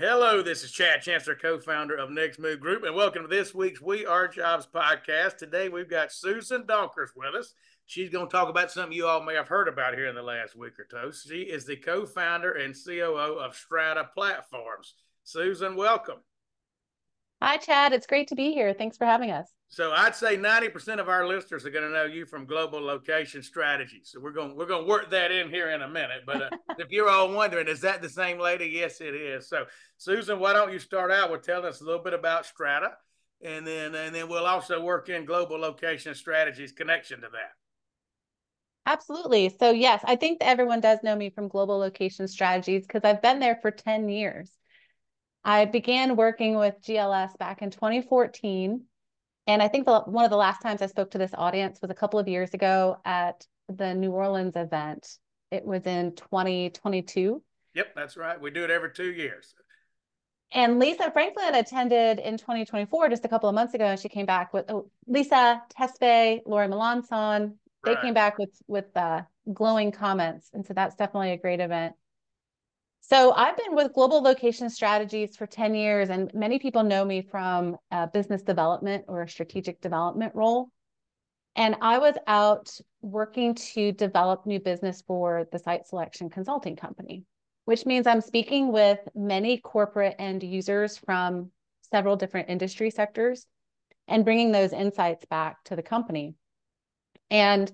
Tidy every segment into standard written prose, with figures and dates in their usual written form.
Hello, this is Chad Chancellor, co-founder of Next Move Group, and welcome to this week's We Are Jobs podcast. Today, we've got Susan Donkers with us. She's going to talk about something you all may have heard about here in the last week or two. She is the co-founder and COO of Strata Platforms. Susan, welcome. Hi, Chad. It's great to be here. Thanks for having us. So I'd say 90% of our listeners are going to know you from Global Location Strategy. So we're going to work that in here in a minute. But if you're all wondering, is that the same lady? Yes, it is. So Susan, why don't you start out with telling us a little bit about Strata, and then we'll also work in Global Location Strategies connection to that. Absolutely. So yes, I think that everyone does know me from Global Location Strategies because I've been there for 10 years. I began working with GLS back in 2014. And I think one of the last times I spoke to this audience was a couple of years ago at the New Orleans event. It was in 2022. Yep, that's right. We do it every 2 years. And Lisa Franklin attended in 2024, just a couple of months ago, and she came back with Lisa Tesfaye, Lori Melanson. They came back with glowing comments. And so that's definitely a great event. So I've been with Global Location Strategies for 10 years, and many people know me from business development or a strategic development role. And I was out working to develop new business for the site selection consulting company, which means I'm speaking with many corporate end users from several different industry sectors and bringing those insights back to the company. And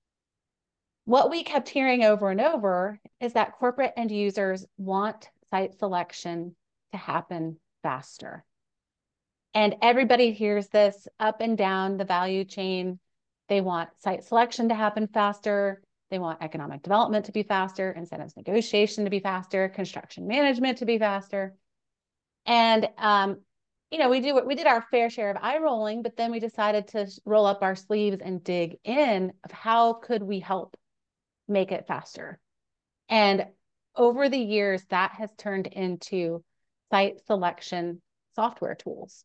what we kept hearing over and over is that corporate end users want site selection to happen faster. And everybody hears this up and down the value chain. They want site selection to happen faster. They want economic development to be faster, incentives negotiation to be faster, construction management to be faster. And we did our fair share of eye rolling, but then we decided to roll up our sleeves and dig in of how could we help make it faster. And over the years, that has turned into site selection software tools.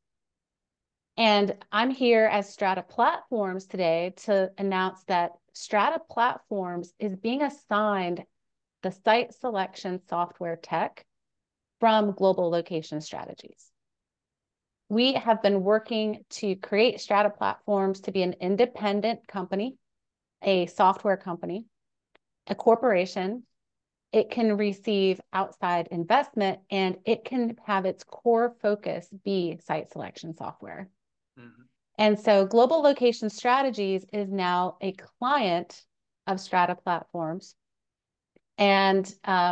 And I'm here as Strata Platforms today to announce that Strata Platforms is being assigned the site selection software tech from Global Location Strategies. We have been working to create Strata Platforms to be an independent company, a software company, a corporation. It can receive outside investment, and it can have its core focus be site selection software. Mm-hmm. And so Global Location Strategies is now a client of Strata Platforms. And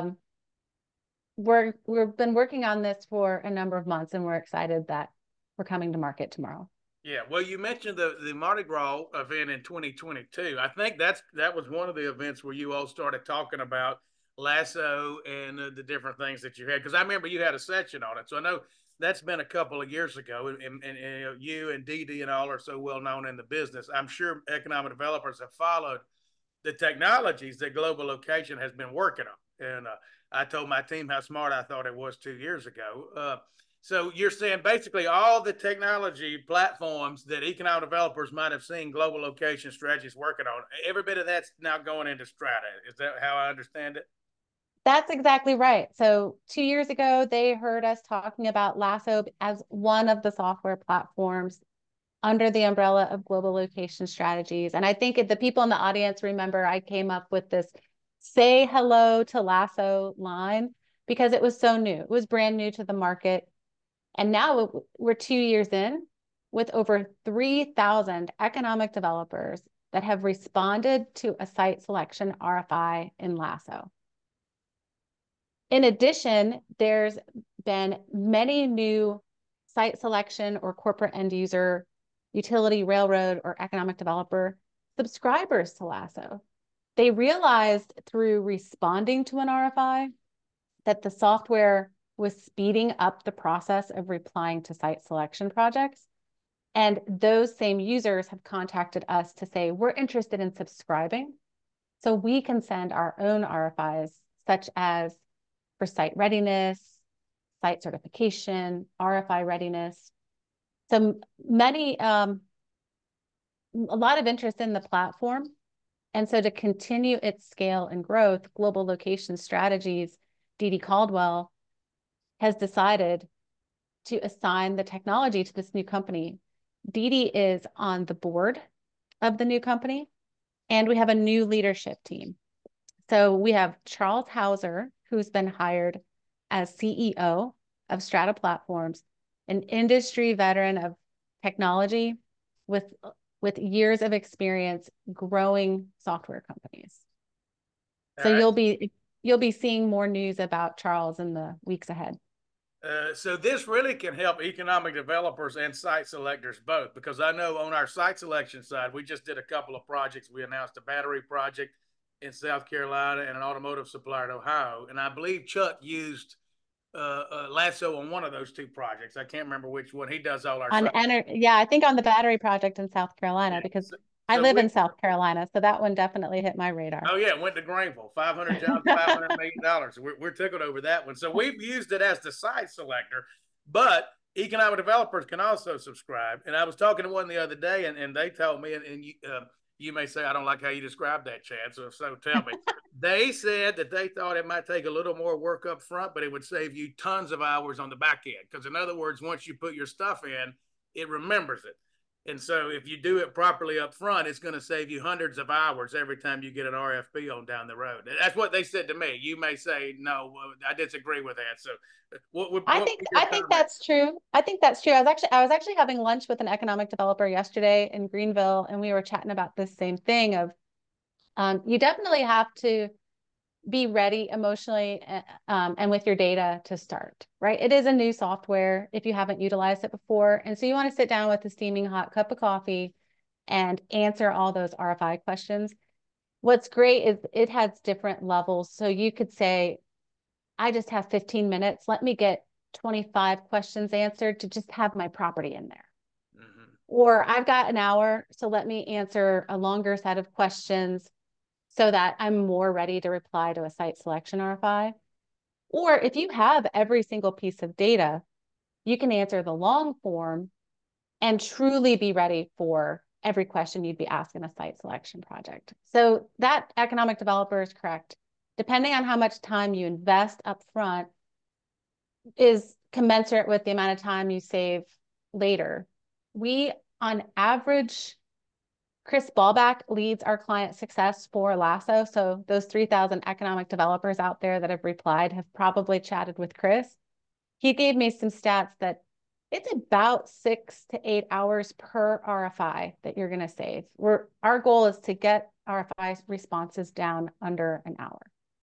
we've been working on this for a number of months, and we're excited that we're coming to market tomorrow. Yeah, well, you mentioned the Mardi Gras event in 2022. I think that was one of the events where you all started talking about Lasso and the different things that you had. Because I remember you had a section on it. So I know that's been a couple of years ago. And you and Dee Dee and all are so well known in the business. I'm sure economic developers have followed the technologies that Global Location has been working on. And I told my team how smart I thought it was 2 years ago. So you're saying basically all the technology platforms that economic developers might have seen Global Location Strategies working on, every bit of that's now going into Strata. Is that how I understand it? That's exactly right. So 2 years ago, they heard us talking about Lasso as one of the software platforms under the umbrella of Global Location Strategies. And I think the people in the audience remember I came up with this "say hello to Lasso" line because it was so new. It was brand new to the market. And now we're 2 years in with over 3,000 economic developers that have responded to a site selection RFI in Lasso. In addition, there's been many new site selection or corporate end user, utility, railroad, or economic developer subscribers to Lasso. They realized through responding to an RFI that the software was speeding up the process of replying to site selection projects. And those same users have contacted us to say, we're interested in subscribing so we can send our own RFIs, such as for site readiness, site certification, RFI readiness. So a lot of interest in the platform. And so to continue its scale and growth, Global Location Strategies, Dee Dee Caldwell, has decided to assign the technology to this new company. Didi is on the board of the new company, and we have a new leadership team. So we have Charles Hauser, who's been hired as CEO of Strata Platforms, an industry veteran of technology with years of experience growing software companies. So you'll be seeing more news about Charles in the weeks ahead. So this really can help economic developers and site selectors both, because I know on our site selection side, we just did a couple of projects. We announced a battery project in South Carolina and an automotive supplier in Ohio. And I believe Chuck used Lasso on one of those two projects. I can't remember which one. He does all our yeah, I think on the battery project in South Carolina, because I live in South Carolina, so that one definitely hit my radar. Oh yeah, went to Greenville, 500 jobs, $500 million. We're tickled over that one. So we've used it as the site selector, but economic developers can also subscribe. And I was talking to one the other day, and they told me, and you may say, I don't like how you described that, Chad. So if so, tell me. They said that they thought it might take a little more work up front, but it would save you tons of hours on the back end. Because in other words, once you put your stuff in, it remembers it. And so if you do it properly up front, it's going to save you hundreds of hours every time you get an RFP on down the road. That's what they said to me. You may say, no, I disagree with that. So I think that's true. I think that's true. I was actually having lunch with an economic developer yesterday in Greenville, and we were chatting about this same thing of you definitely have to be ready emotionally and with your data to start, right? It is a new software if you haven't utilized it before. And so you want to sit down with a steaming hot cup of coffee and answer all those RFI questions. What's great is it has different levels. So you could say, I just have 15 minutes. Let me get 25 questions answered to just have my property in there. Mm-hmm. Or I've got an hour, so let me answer a longer set of questions so that I'm more ready to reply to a site selection RFI. Or if you have every single piece of data, you can answer the long form and truly be ready for every question you'd be asked in a site selection project. So that economic developer is correct. Depending on how much time you invest up front is commensurate with the amount of time you save later. We, on average, Chris Ballback leads our client success for Lasso. So those 3,000 economic developers out there that have replied have probably chatted with Chris. He gave me some stats that it's about 6 to 8 hours per RFI that you're going to save. Our goal is to get RFI responses down under an hour.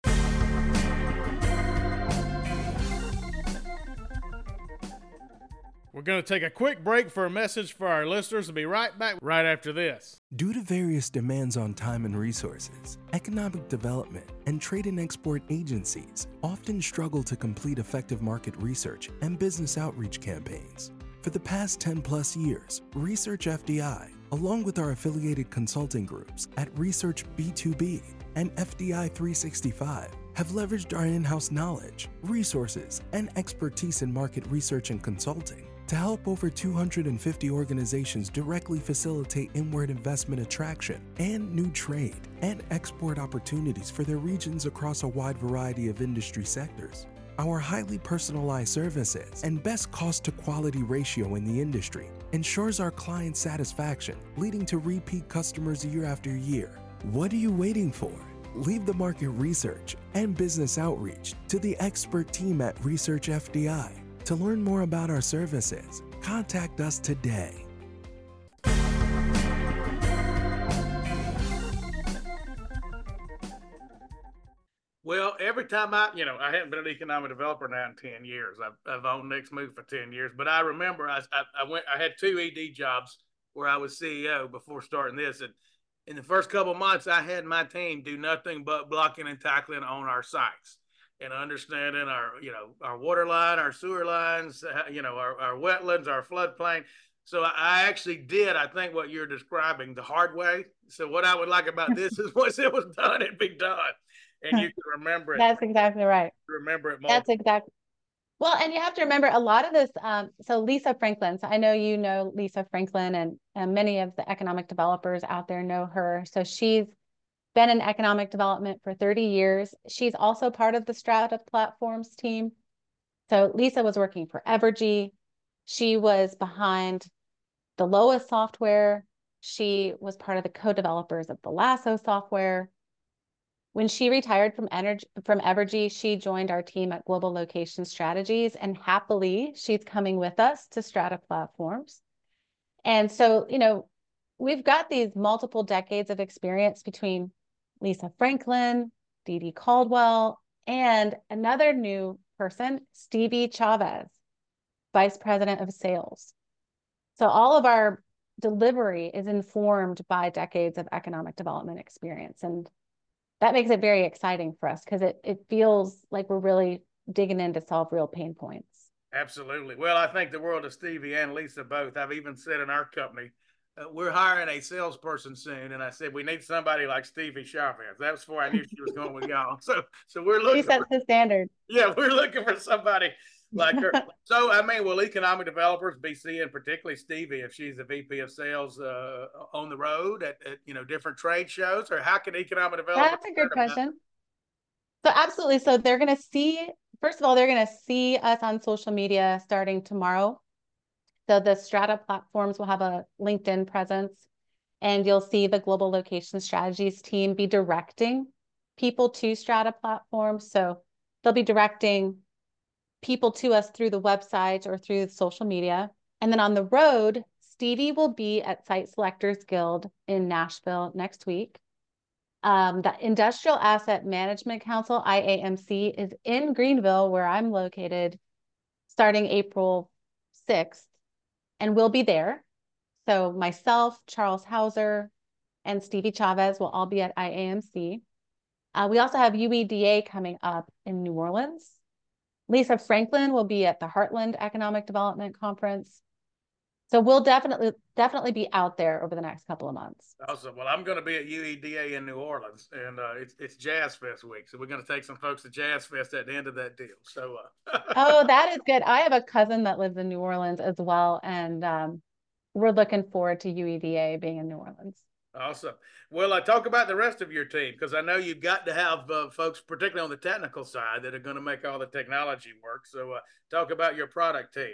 We're going to take a quick break for a message for our listeners and be right back right after this. Due to various demands on time and resources, economic development and trade and export agencies often struggle to complete effective market research and business outreach campaigns. For the past 10 plus years, Research FDI, along with our affiliated consulting groups at Research B2B and FDI 365, have leveraged our in-house knowledge, resources, and expertise in market research and consulting to help over 250 organizations directly facilitate inward investment attraction and new trade and export opportunities for their regions across a wide variety of industry sectors. Our highly personalized services and best cost to quality ratio in the industry ensures our client satisfaction, leading to repeat customers year after year. What are you waiting for? Leave the market research and business outreach to the expert team at Research FDI. To learn more about our services, contact us today. Well, every time I hadn't been an economic developer now in 10 years. I've owned NextMove for 10 years, but I remember I had 2 ED jobs where I was CEO before starting this. And in the first couple of months, I had my team do nothing but blocking and tackling on our sites and understanding our water line, our sewer lines, our wetlands, our floodplain. So I actually did, I think, what you're describing the hard way. So what I would like about this is once it was done, it'd be done. And you can remember it. That's exactly right. Remember it more. That's exactly. Well, and you have to remember a lot of this. So Lisa Franklin, so I know you know Lisa Franklin, and many of the economic developers out there know her. So she's been in economic development for 30 years. She's also part of the Strata Platforms team. So Lisa was working for Evergy. She was behind the Lois software. She was part of the co-developers of the Lasso software. When she retired from Evergy, she joined our team at Global Location Strategies, and happily, she's coming with us to Strata Platforms. And so, we've got these multiple decades of experience between Lisa Franklin, Dee Dee Caldwell, and another new person, Stevie Chavez, Vice President of Sales. So all of our delivery is informed by decades of economic development experience. And that makes it very exciting for us because it feels like we're really digging in to solve real pain points. Absolutely. Well, I think the world of Stevie and Lisa both. I've even said in our company, we're hiring a salesperson soon, and I said we need somebody like Stevie Chavez. That was before I knew she was going with y'all. So we're looking. She sets the standard. Yeah, we're looking for somebody like her. So I mean, will economic developers be seeing, particularly Stevie, if she's the VP of sales, on the road at different trade shows, or how can economic developers? That's a good question. So absolutely. So they're going to see. First of all, they're going to see us on social media starting tomorrow. So the Strata platforms will have a LinkedIn presence, and you'll see the Global Location Strategies team be directing people to Strata platforms. So they'll be directing people to us through the website or through social media. And then on the road, Stevie will be at Site Selectors Guild in Nashville next week. The Industrial Asset Management Council, IAMC, is in Greenville, where I'm located, starting April 6th, and we'll be there. So myself, Charles Hauser, and Stevie Chavez will all be at IAMC. We also have UEDA coming up in New Orleans. Lisa Franklin will be at the Heartland Economic Development Conference. So we'll definitely be out there over the next couple of months. Awesome. Well, I'm going to be at UEDA in New Orleans, and it's Jazz Fest week, so we're going to take some folks to Jazz Fest at the end of that deal. So, oh, that is good. I have a cousin that lives in New Orleans as well, and we're looking forward to UEDA being in New Orleans. Awesome. Well, talk about the rest of your team, because I know you've got to have folks, particularly on the technical side, that are going to make all the technology work. So talk about your product team.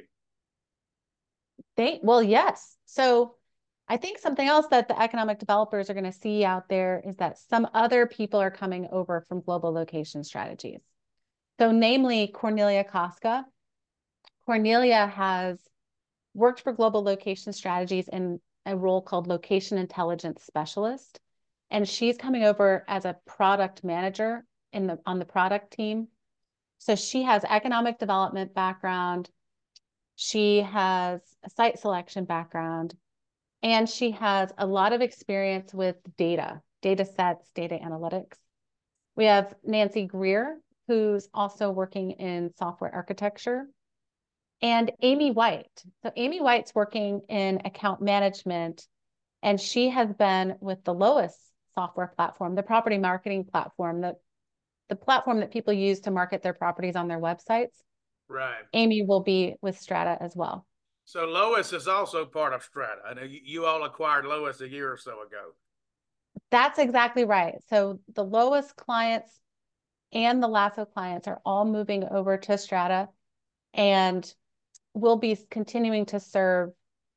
Well, yes. So I think something else that the economic developers are going to see out there is that some other people are coming over from Global Location Strategies. So namely Cornelia Koska. Cornelia has worked for Global Location Strategies in a role called Location Intelligence Specialist. And she's coming over as a product manager on the product team. So she has economic development background. She has a site selection background, and she has a lot of experience with data sets, data analytics. We have Nancy Greer, who's also working in software architecture, and Amy White. So Amy White's working in account management, and she has been with the Lois software platform, the property marketing platform, the platform that people use to market their properties on their websites. Right. Amy will be with Strata as well. So Lois is also part of Strata. I know you all acquired Lois a year or so ago. That's exactly right. So the Lois clients and the Lasso clients are all moving over to Strata, and we'll be continuing to serve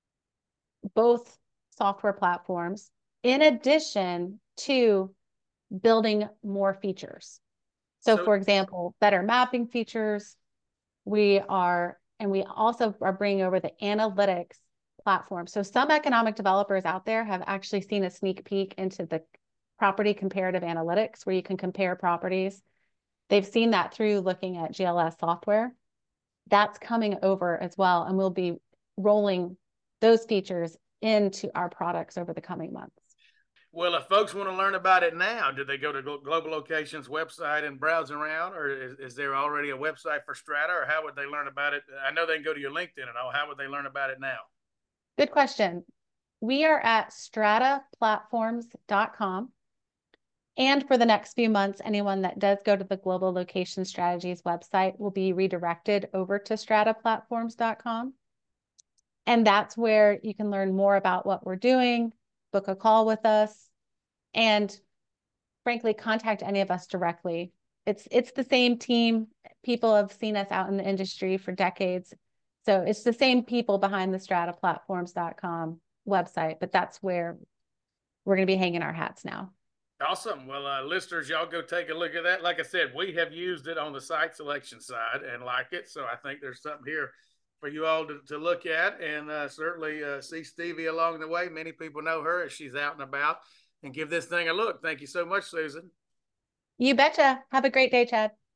both software platforms in addition to building more features. So for example, better mapping features. We also are bringing over the analytics platform. So some economic developers out there have actually seen a sneak peek into the property comparative analytics, where you can compare properties. They've seen that through looking at GLS software. That's coming over as well, and we'll be rolling those features into our products over the coming months. Well, if folks want to learn about it now, do they go to Global Location's website and browse around, or is there already a website for Strata, or how would they learn about it? I know they can go to your LinkedIn and all. How would they learn about it now? Good question. We are at strataplatforms.com. And for the next few months, anyone that does go to the Global Location Strategies website will be redirected over to strataplatforms.com. And that's where you can learn more about what we're doing, book a call with us, and frankly, contact any of us directly. It's the same team. people have seen us out in the industry for decades. So it's the same people behind the strataplatforms.com website, but that's where we're going to be hanging our hats now. Awesome. Well, listeners, y'all go take a look at that. Like I said, we have used it on the site selection side and like it. So I think there's something here for you all to look at, and certainly see Stevie along the way. Many people know her as she's out and about, and give this thing a look. Thank you so much, Susan. You betcha. Have a great day, Chad.